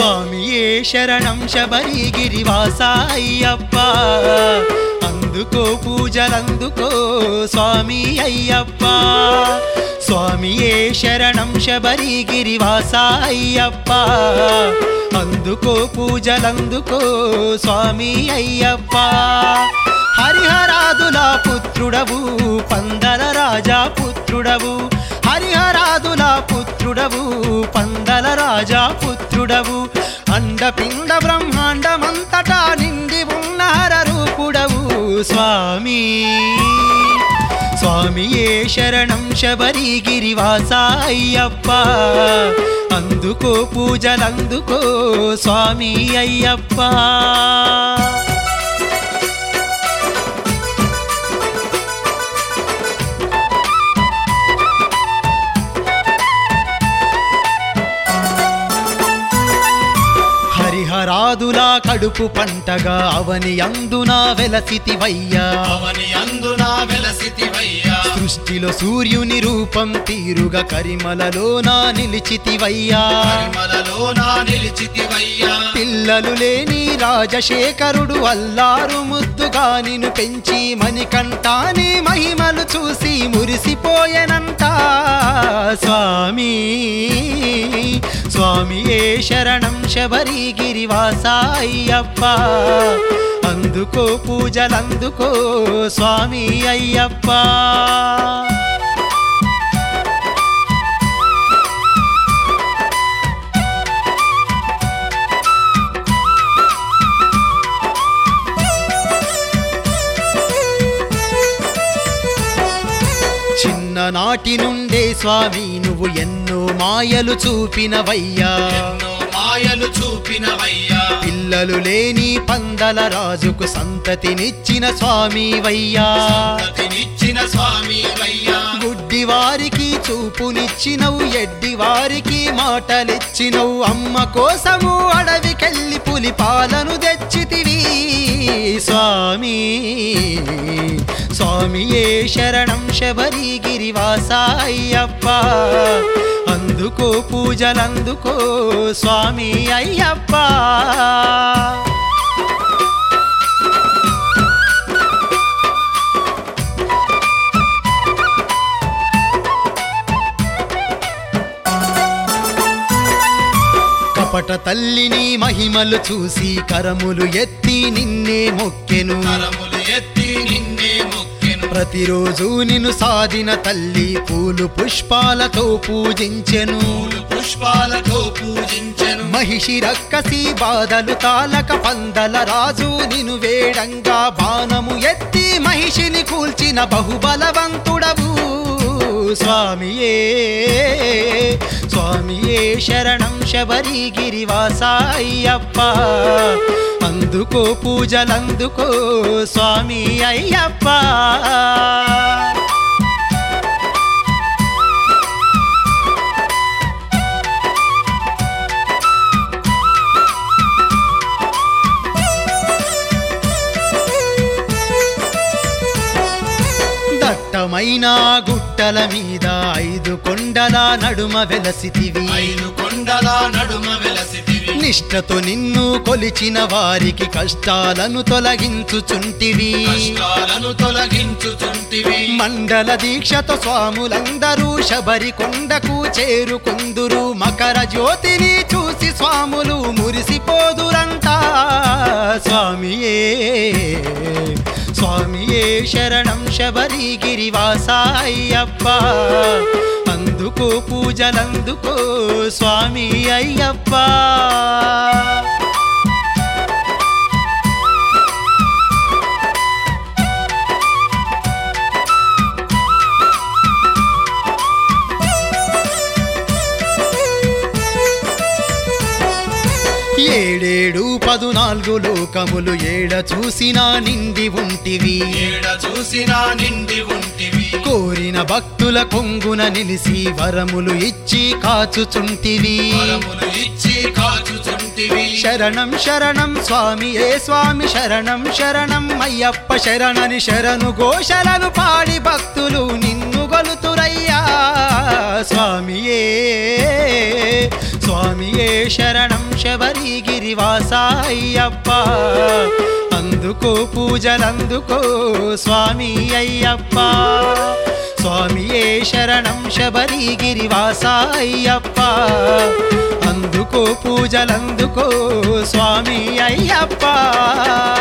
స్వామియే శరణం శబరిగిరివాస అయ్యప్ప అందుకో పూజలందుకో స్వామి అయ్యప్ప స్వామియే శరణం శబరిగిరివాస అయ్యప్ప అందుకో పూజలందుకో స్వామి అయ్యప్ప హరిహరాదుల పుత్రుడవు పందల రాజా పుత్రుడవు హరిహరాదుల పుత్రుడవు పందల రాజా పుత్రుడవు అండపిండ బ్రహ్మాండమంతటా నిండి ఉన్న హరరూపుడవు స్వామి స్వామియే శరణం శబరిగిరివాస అయ్యప్ప అందుకో పూజలందుకో స్వామి అయ్యప్ప హరిహరాదులా కడుపు పంటగా అవని అందునా వెలసితివయ్యా సృష్టిలో సూర్యుని రూపం తీరుగా కరిమలలోనా నిలిచితివయ్యా పిల్లలు లేని రాజశేఖరుడు అల్లారు ముద్దుగా నిన్ను పెంచి మణికంఠాని మహిమలు చూసి మురిసిపోయెనంట స్వామి స్వామియే శరణం శబరిగిరివాస అయ్యప్ప అందుకో పూజలందుకో స్వామి అయ్యప్ప చిన్ననాటి నుండే స్వామి నువ్వు ఎన్నో మాయలు చూపినవయ్యా పిల్లలు లేని పందల రాజుకు సంతతినిచ్చిన స్వామి వయ్యా గుడ్డి వారికి చూపునిచ్చినవు ఎడ్డి వారికి మాటలిచ్చినవు అమ్మ కోసము అడవికెళ్ళి పులి పాలను తెచ్చితివి స్వామి స్వామియే శరణం శబరిగిరివాస అయ్యప్ప అందుకో పూజలందుకో స్వామి అయ్యప్ప కపట తల్లిని మహిమలు చూసి కరములు ఎత్తి నిన్నే మొక్కెను ప్రతిరోజు నిన్ను సాధిన తల్లి పూలు పుష్పాలతో పూజించెను మహిషి రక్కసి బాధలు తాలక పందల రాజు నిన్ను వేడంగా బాణము ఎత్తి మహిషిని కూల్చిన బహుబలవంతుడవు స్వామియే స్వామియే శరణం శబరిగిరివాస అయ్యప్ప అందుకో పూజలందుకో స్వామి అయ్యప్ప దట్టమైన గుట్టల మీద 5 కొండల నడుమ వెలసితివి నిష్ఠతో నిన్ను కొలిచిన వారికి కష్టాలను తొలగించుచుంటివి మండల దీక్షతో స్వాములందరూ శబరి కొండకు చేరుకుందురు మకర జ్యోతిని చూసి స్వాములు మురిసిపోదురంట స్వామియే స్వామియే శరణం శబరిగిరివాస అయ్యప్ప అందుకో పూజలందుకో స్వామి అయ్యప్ప ఏడేడు 14 లోకములు ఏడ చూసినా నిండి ఉంటివి కోరిన భక్తుల కొంగున నిలిసి వరములు ఇచ్చి కాచుచుంటివి శరణం శరణం స్వామియే స్వామి శరణం శరణం అయ్యప్ప శరణని శరణు ఘోషలను పాడి భక్తులు నిన్ను గొలుతురయ్యా స్వామియే స్వామియే శరణం శబరి అయ్యప్ప అందుకో పూజలందుకో స్వామి అయ్యప్ప స్వామియే శరణం శబరిగిరివాస అయ్యప్ప అందుకో పూజలందుకో స్వామి అయ్యప్ప